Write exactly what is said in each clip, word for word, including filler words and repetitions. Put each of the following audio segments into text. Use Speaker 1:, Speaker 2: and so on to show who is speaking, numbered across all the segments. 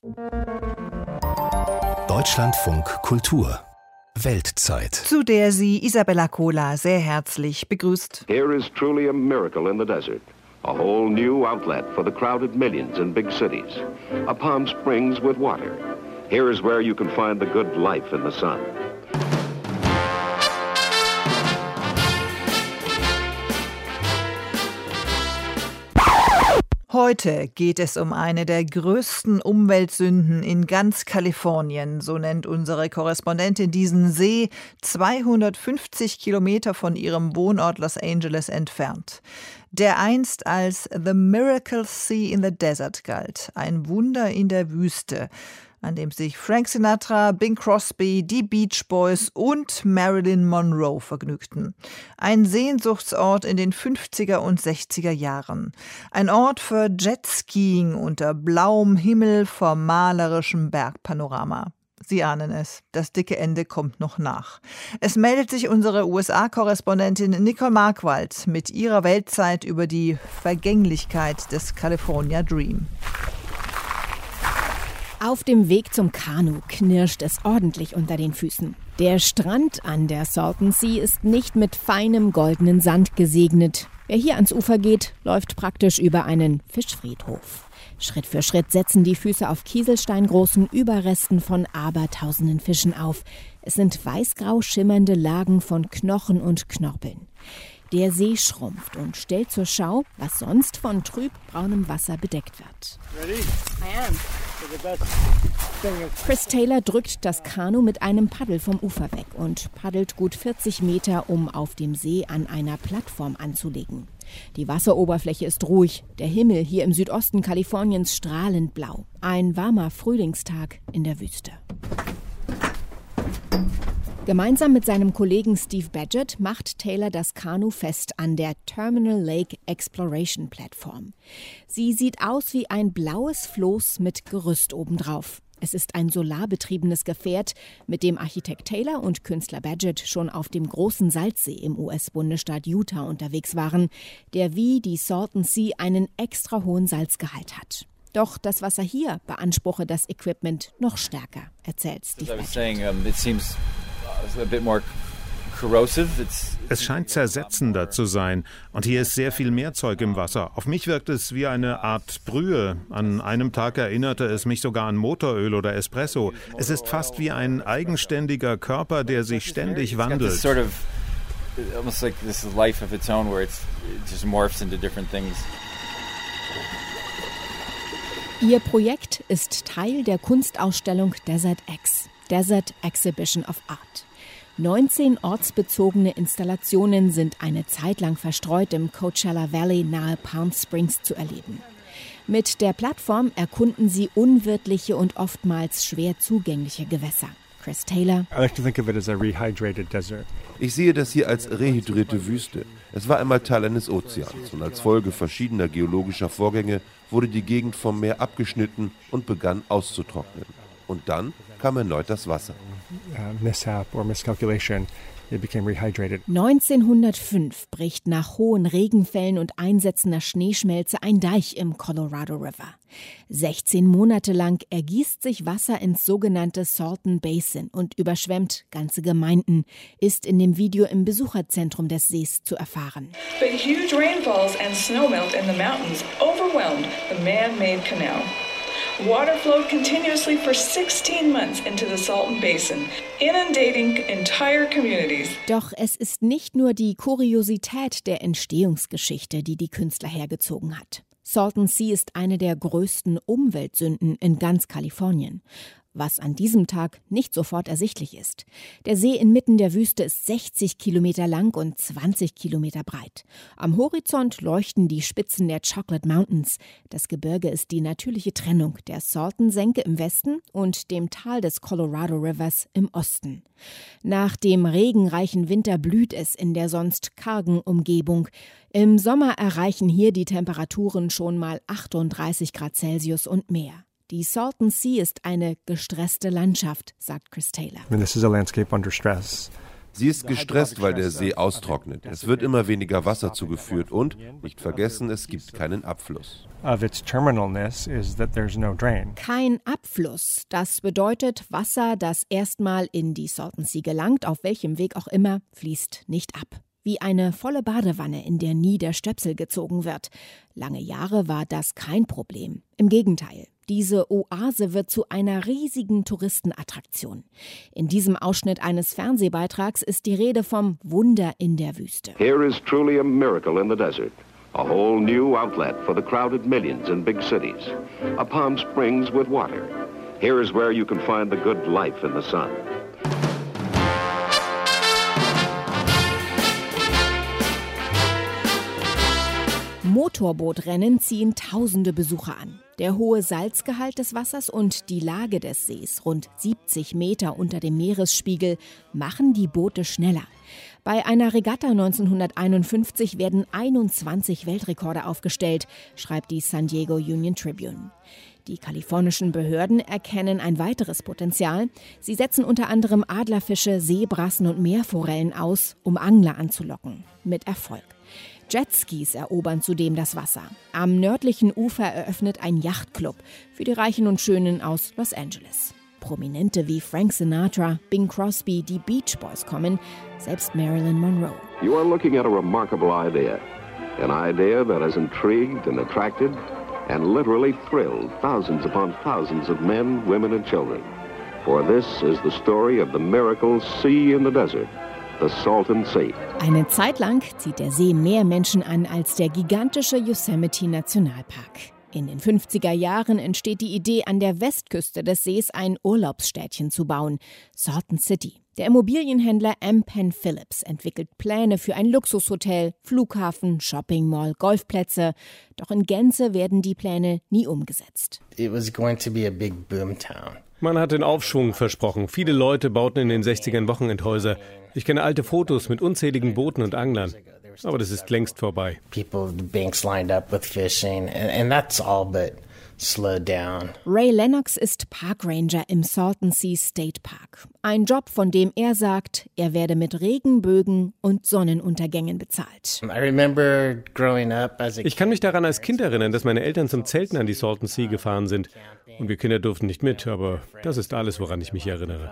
Speaker 1: Deutschlandfunk Kultur Weltzeit,
Speaker 2: zu der sie Isabella Kohler sehr herzlich begrüßt.
Speaker 3: Here is truly a miracle in the desert. A whole new outlet for the crowded millions in big cities. A Palm Springs with water. Here is where you can find the good life in the sun.
Speaker 2: Heute geht es um eine der größten Umweltsünden in ganz Kalifornien, so nennt unsere Korrespondentin diesen See, zweihundertfünfzig Kilometer von ihrem Wohnort Los Angeles entfernt. Der einst als The Miracle Sea in the Desert galt, ein Wunder in der Wüste, an dem sich Frank Sinatra, Bing Crosby, die Beach Boys und Marilyn Monroe vergnügten. Ein Sehnsuchtsort in den fünfziger und sechziger Jahren. Ein Ort für Jetskiing unter blauem Himmel vor malerischem Bergpanorama. Sie ahnen es, das dicke Ende kommt noch nach. Es meldet sich unsere U S A-Korrespondentin Nicole Markwald mit ihrer Weltzeit über die Vergänglichkeit des California Dream.
Speaker 4: Auf dem Weg zum Kanu knirscht es ordentlich unter den Füßen. Der Strand an der Salton Sea ist nicht mit feinem goldenen Sand gesegnet. Wer hier ans Ufer geht, läuft praktisch über einen Fischfriedhof. Schritt für Schritt setzen die Füße auf kieselsteingroßen Überresten von abertausenden Fischen auf. Es sind weißgrau schimmernde Lagen von Knochen und Knorpeln. Der See schrumpft und stellt zur Schau, was sonst von trübbraunem Wasser bedeckt wird.
Speaker 5: Ready? I am.
Speaker 4: Chris Taylor drückt das Kanu mit einem Paddel vom Ufer weg und paddelt gut vierzig Meter, um auf dem See an einer Plattform anzulegen. Die Wasseroberfläche ist ruhig, der Himmel hier im Südosten Kaliforniens strahlend blau. Ein warmer Frühlingstag in der Wüste. Gemeinsam mit seinem Kollegen Steve Badgett macht Taylor das Kanu fest an der Terminal Lake Exploration Plattform. Sie sieht aus wie ein blaues Floß mit Gerüst obendrauf. Es ist ein solarbetriebenes Gefährt, mit dem Architekt Taylor und Künstler Badgett schon auf dem großen Salzsee im U S-Bundesstaat Utah unterwegs waren, der wie die Salton Sea einen extra hohen Salzgehalt hat. Doch das Wasser hier beanspruche das Equipment noch stärker, erzählt Steve Badgett.
Speaker 6: Es scheint zersetzender zu sein und hier ist sehr viel mehr Zeug im Wasser. Auf mich wirkt es wie eine Art Brühe. An einem Tag erinnerte es mich sogar an Motoröl oder Espresso. Es ist fast wie ein eigenständiger Körper, der sich ständig wandelt.
Speaker 4: Ihr Projekt ist Teil der Kunstausstellung Desert X, Desert Exhibition of Art. neunzehn ortsbezogene Installationen sind eine Zeit lang verstreut im Coachella Valley nahe Palm Springs zu erleben. Mit der Plattform erkunden sie unwirtliche und oftmals schwer zugängliche Gewässer. Chris Taylor:
Speaker 7: Ich sehe das hier als rehydrierte Wüste. Es war einmal Teil eines Ozeans und als Folge verschiedener geologischer Vorgänge wurde die Gegend vom Meer abgeschnitten und begann auszutrocknen. Und dann kam erneut das Wasser.
Speaker 4: neunzehnhundertfünf bricht nach hohen Regenfällen und einsetzender Schneeschmelze ein Deich im Colorado River. sechzehn Monate lang ergießt sich Wasser ins sogenannte Salton Basin und überschwemmt ganze Gemeinden, ist in dem Video im Besucherzentrum des Sees zu erfahren.
Speaker 8: But huge rainfalls and snowmelt in the mountains overwhelmed the man-made canal. Water flowed continuously for sixteen months into the Salton Basin, inundating entire communities.
Speaker 4: Doch es ist nicht nur die Kuriosität der Entstehungsgeschichte, die die Künstler hergezogen hat. Salton Sea ist eine der größten Umweltsünden in ganz Kalifornien. Was an diesem Tag nicht sofort ersichtlich ist. Der See inmitten der Wüste ist sechzig Kilometer lang und zwanzig Kilometer breit. Am Horizont leuchten die Spitzen der Chocolate Mountains. Das Gebirge ist die natürliche Trennung der Salton-Senke im Westen und dem Tal des Colorado Rivers im Osten. Nach dem regenreichen Winter blüht es in der sonst kargen Umgebung. Im Sommer erreichen hier die Temperaturen schon mal achtunddreißig Grad Celsius und mehr. Die Salton Sea ist eine gestresste Landschaft, sagt Chris Taylor.
Speaker 5: I mean, this is a landscape under stress.
Speaker 7: Sie ist gestresst, weil der See austrocknet. Es wird immer weniger Wasser zugeführt und, nicht vergessen, es gibt keinen Abfluss.
Speaker 4: Kein Abfluss. Das bedeutet, Wasser, das erstmal in die Salton Sea gelangt, auf welchem Weg auch immer, fließt nicht ab. Wie eine volle Badewanne, in der nie der Stöpsel gezogen wird. Lange Jahre war das kein Problem. Im Gegenteil. Diese Oase wird zu einer riesigen Touristenattraktion. In diesem Ausschnitt eines Fernsehbeitrags ist die Rede vom Wunder in der Wüste.
Speaker 3: Here is truly a miracle in the desert. A whole new outlet for the crowded millions in big cities. A Palm Springs with water. Here is where you can find the good life in the sun.
Speaker 4: Motorbootrennen ziehen tausende Besucher an. Der hohe Salzgehalt des Wassers und die Lage des Sees, rund siebzig Meter unter dem Meeresspiegel, machen die Boote schneller. Bei einer Regatta neunzehnhunderteinundfünfzig werden einundzwanzig Weltrekorde aufgestellt, schreibt die San Diego Union Tribune. Die kalifornischen Behörden erkennen ein weiteres Potenzial. Sie setzen unter anderem Adlerfische, Seebrassen und Meerforellen aus, um Angler anzulocken. Mit Erfolg. Jetskis erobern zudem das Wasser. Am nördlichen Ufer eröffnet ein Yachtclub für die Reichen und Schönen aus Los Angeles. Prominente wie Frank Sinatra, Bing Crosby, die Beach Boys kommen, selbst Marilyn Monroe.
Speaker 3: You are looking at a remarkable idea. An idea that has intrigued and attracted and literally thrilled thousands upon thousands of men, women and children. For this is the story of the miracle sea in the desert. The Salton Sea.
Speaker 4: Eine Zeit lang zieht der See mehr Menschen an als der gigantische Yosemite Nationalpark. In den fünfziger Jahren entsteht die Idee, an der Westküste des Sees ein Urlaubsstädtchen zu bauen, Salton City. Der Immobilienhändler M. Penn Phillips entwickelt Pläne für ein Luxushotel, Flughafen, Shoppingmall, Golfplätze. Doch in Gänze werden die Pläne nie umgesetzt.
Speaker 5: It was going to be a big boom town.
Speaker 9: Man hat den Aufschwung versprochen. Viele Leute bauten in den sechzigern Wochenendhäuser. Ich kenne alte Fotos mit unzähligen Booten und Anglern. Aber das ist längst vorbei.
Speaker 5: People, the banks lined up with fishing, and, and that's all but slowed down.
Speaker 4: Ray Lennox ist Parkranger im Salton Sea State Park. Ein Job, von dem er sagt, er werde mit Regenbögen und Sonnenuntergängen bezahlt.
Speaker 5: I remember growing up as a
Speaker 9: Ich kann mich daran als Kind erinnern, dass meine Eltern zum Zelten an die Salton Sea gefahren sind. Und wir Kinder durften nicht mit, aber das ist alles, woran ich mich erinnere.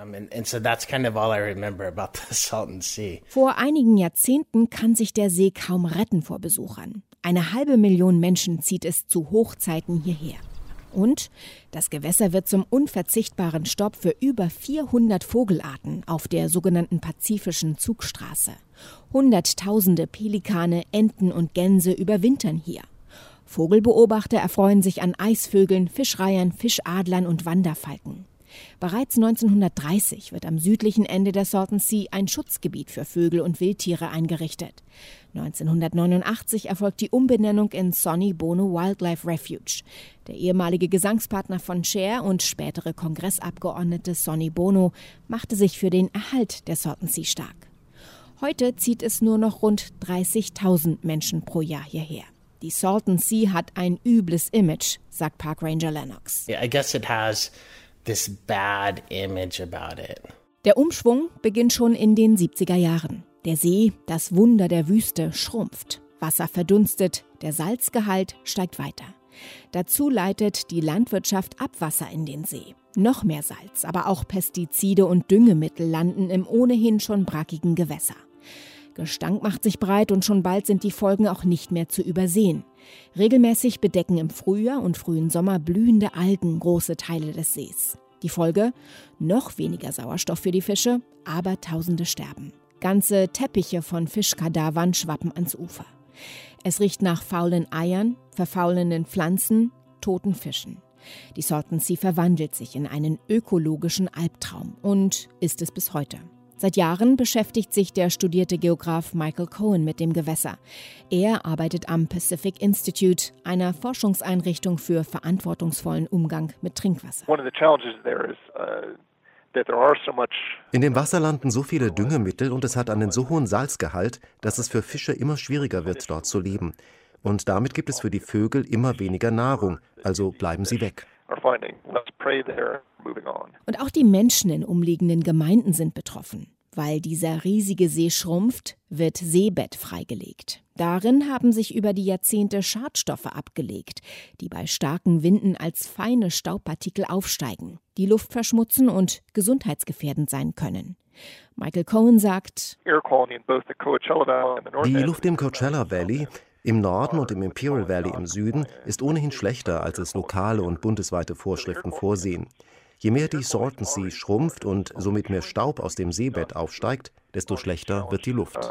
Speaker 4: Vor einigen Jahrzehnten kann sich der See kaum retten vor Besuchern. Eine halbe Million Menschen zieht es zu Hochzeiten hierher. Und das Gewässer wird zum unverzichtbaren Stopp für über vierhundert Vogelarten auf der sogenannten Pazifischen Zugstraße. Hunderttausende Pelikane, Enten und Gänse überwintern hier. Vogelbeobachter erfreuen sich an Eisvögeln, Fischreihern, Fischadlern und Wanderfalken. Bereits neunzehnhundertdreißig wird am südlichen Ende der Salton Sea ein Schutzgebiet für Vögel und Wildtiere eingerichtet. neunzehnhundertneunundachtzig erfolgt die Umbenennung in Sonny Bono Wildlife Refuge. Der ehemalige Gesangspartner von Cher und spätere Kongressabgeordnete Sonny Bono machte sich für den Erhalt der Salton Sea stark. Heute zieht es nur noch rund dreißigtausend Menschen pro Jahr hierher. Die Salton Sea hat ein übles Image, sagt Parkranger Lennox.
Speaker 5: I guess it has this bad image about it.
Speaker 4: Der Umschwung beginnt schon in den siebziger Jahren. Der See, das Wunder der Wüste, schrumpft. Wasser verdunstet, der Salzgehalt steigt weiter. Dazu leitet die Landwirtschaft Abwasser in den See. Noch mehr Salz, aber auch Pestizide und Düngemittel landen im ohnehin schon brackigen Gewässer. Gestank macht sich breit und schon bald sind die Folgen auch nicht mehr zu übersehen. Regelmäßig bedecken im Frühjahr und frühen Sommer blühende Algen große Teile des Sees. Die Folge? Noch weniger Sauerstoff für die Fische, aber Tausende sterben. Ganze Teppiche von Fischkadavern schwappen ans Ufer. Es riecht nach faulen Eiern, verfaulenden Pflanzen, toten Fischen. Die Salton Sea verwandelt sich in einen ökologischen Albtraum und ist es bis heute. Seit Jahren beschäftigt sich der studierte Geograf Michael Cohen mit dem Gewässer. Er arbeitet am Pacific Institute, einer Forschungseinrichtung für verantwortungsvollen Umgang mit Trinkwasser.
Speaker 10: In dem Wasser landen so viele Düngemittel und es hat einen so hohen Salzgehalt, dass es für Fische immer schwieriger wird, dort zu leben. Und damit gibt es für die Vögel immer weniger Nahrung, also bleiben sie weg.
Speaker 4: Und auch die Menschen in umliegenden Gemeinden sind betroffen. Weil dieser riesige See schrumpft, wird Seebett freigelegt. Darin haben sich über die Jahrzehnte Schadstoffe abgelegt, die bei starken Winden als feine Staubpartikel aufsteigen, die Luft verschmutzen und gesundheitsgefährdend sein können. Michael Cohen sagt,
Speaker 10: die Luft im Coachella Valley, im Norden und im Imperial Valley im Süden ist ohnehin schlechter, als es lokale und bundesweite Vorschriften vorsehen. Je mehr die Salton Sea schrumpft und somit mehr Staub aus dem Seebett aufsteigt, desto schlechter wird die Luft.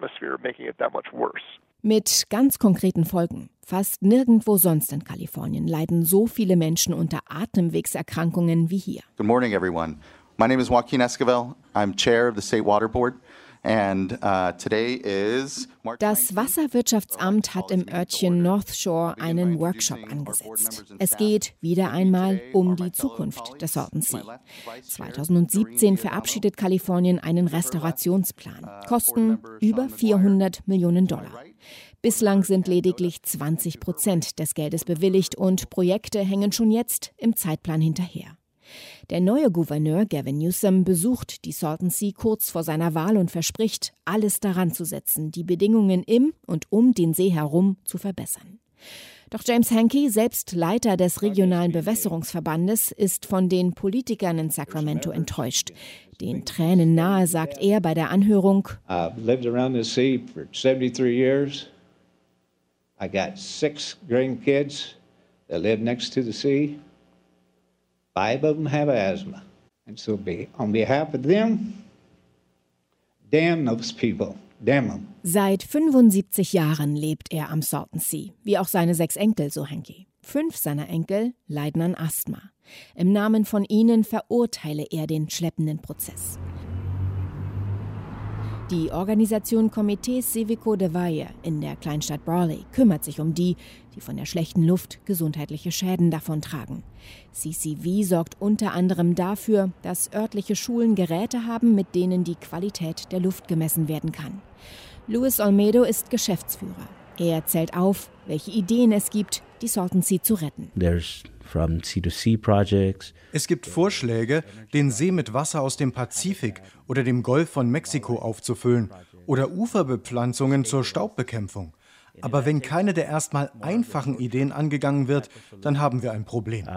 Speaker 4: Mit ganz konkreten Folgen. Fast nirgendwo sonst in Kalifornien leiden so viele Menschen unter Atemwegserkrankungen wie hier.
Speaker 11: Good morning, everyone. My name is Joaquin Esquivel. I'm chair of the State Water Board. And, uh, today is
Speaker 4: Das Wasserwirtschaftsamt hat im Örtchen North Shore einen Workshop angesetzt. Es geht wieder einmal um die Zukunft des Salton Sea. zweitausendsiebzehn verabschiedet Kalifornien einen Restaurationsplan. Kosten über vierhundert Millionen Dollar. Bislang sind lediglich zwanzig Prozent des Geldes bewilligt und Projekte hängen schon jetzt im Zeitplan hinterher. Der neue Gouverneur Gavin Newsom besucht die Salton Sea kurz vor seiner Wahl und verspricht, alles daran zu setzen, die Bedingungen im und um den See herum zu verbessern. Doch James Hankey, selbst Leiter des regionalen Bewässerungsverbandes, ist von den Politikern in Sacramento enttäuscht. Den Tränen nahe sagt er bei der Anhörung:
Speaker 12: I've lived around this sea for seventy-three years. I got six grandkids that live next to the sea. Five of them have asthma. And so be, on behalf of them, damn those people, damn them.
Speaker 4: Seit fünfundsiebzig Jahren lebt er am Salton Sea, wie auch seine sechs Enkel, so Hankey. Fünf seiner Enkel leiden an Asthma. Im Namen von ihnen verurteile er den schleppenden Prozess. Die Organisation Comité Cívico de Valle in der Kleinstadt Brawley kümmert sich um die, die von der schlechten Luft gesundheitliche Schäden davontragen. C C V sorgt unter anderem dafür, dass örtliche Schulen Geräte haben, mit denen die Qualität der Luft gemessen werden kann. Luis Olmedo ist Geschäftsführer. Er zählt auf, welche Ideen es gibt, die Salton Sea zu retten.
Speaker 13: There's from sea to sea projects.
Speaker 14: Es gibt Vorschläge, den See mit Wasser aus dem Pazifik oder dem Golf von Mexiko aufzufüllen oder Uferbepflanzungen zur Staubbekämpfung. Aber wenn keine der erstmal einfachen Ideen angegangen wird, dann haben wir ein Problem.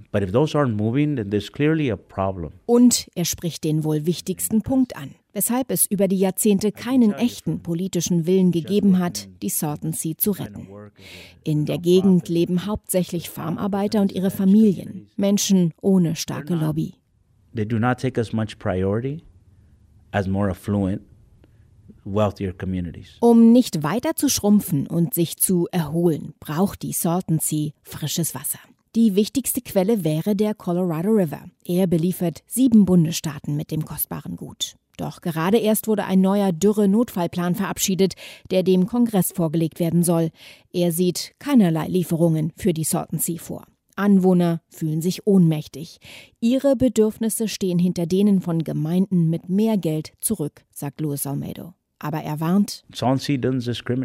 Speaker 4: Und er spricht den wohl wichtigsten Punkt an, weshalb es über die Jahrzehnte keinen echten politischen Willen gegeben hat, die Salton Sea zu retten. In der Gegend leben hauptsächlich Farmarbeiter und ihre Familien, Menschen ohne starke Lobby.
Speaker 13: They do not take as much priority as more affluent, wealthier communities.
Speaker 4: Um nicht weiter zu schrumpfen und sich zu erholen, braucht die Salton Sea frisches Wasser. Die wichtigste Quelle wäre der Colorado River. Er beliefert sieben Bundesstaaten mit dem kostbaren Gut. Doch gerade erst wurde ein neuer Dürre-Notfallplan verabschiedet, der dem Kongress vorgelegt werden soll. Er sieht keinerlei Lieferungen für die Salton Sea vor. Anwohner fühlen sich ohnmächtig. Ihre Bedürfnisse stehen hinter denen von Gemeinden mit mehr Geld zurück, sagt Luis Olmedo. Aber er warnt:
Speaker 14: Die Salton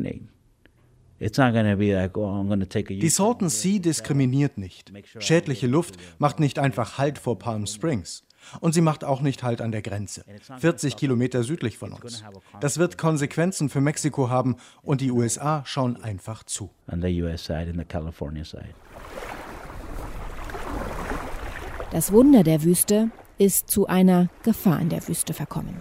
Speaker 14: Sea diskriminiert nicht. Schädliche Luft macht nicht einfach Halt vor Palm Springs. Und sie macht auch nicht Halt an der Grenze, vierzig Kilometer südlich von uns. Das wird Konsequenzen für Mexiko haben und die U S A schauen einfach zu.
Speaker 4: Das Wunder der Wüste ist zu einer Gefahr in der Wüste verkommen.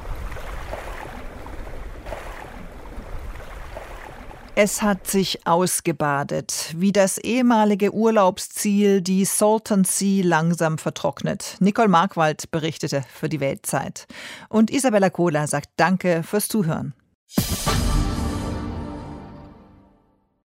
Speaker 2: Es hat sich ausgebadet, wie das ehemalige Urlaubsziel, die Salton Sea, langsam vertrocknet. Nicole Markwald berichtete für die Weltzeit. Und Isabella Kohler sagt Danke fürs Zuhören.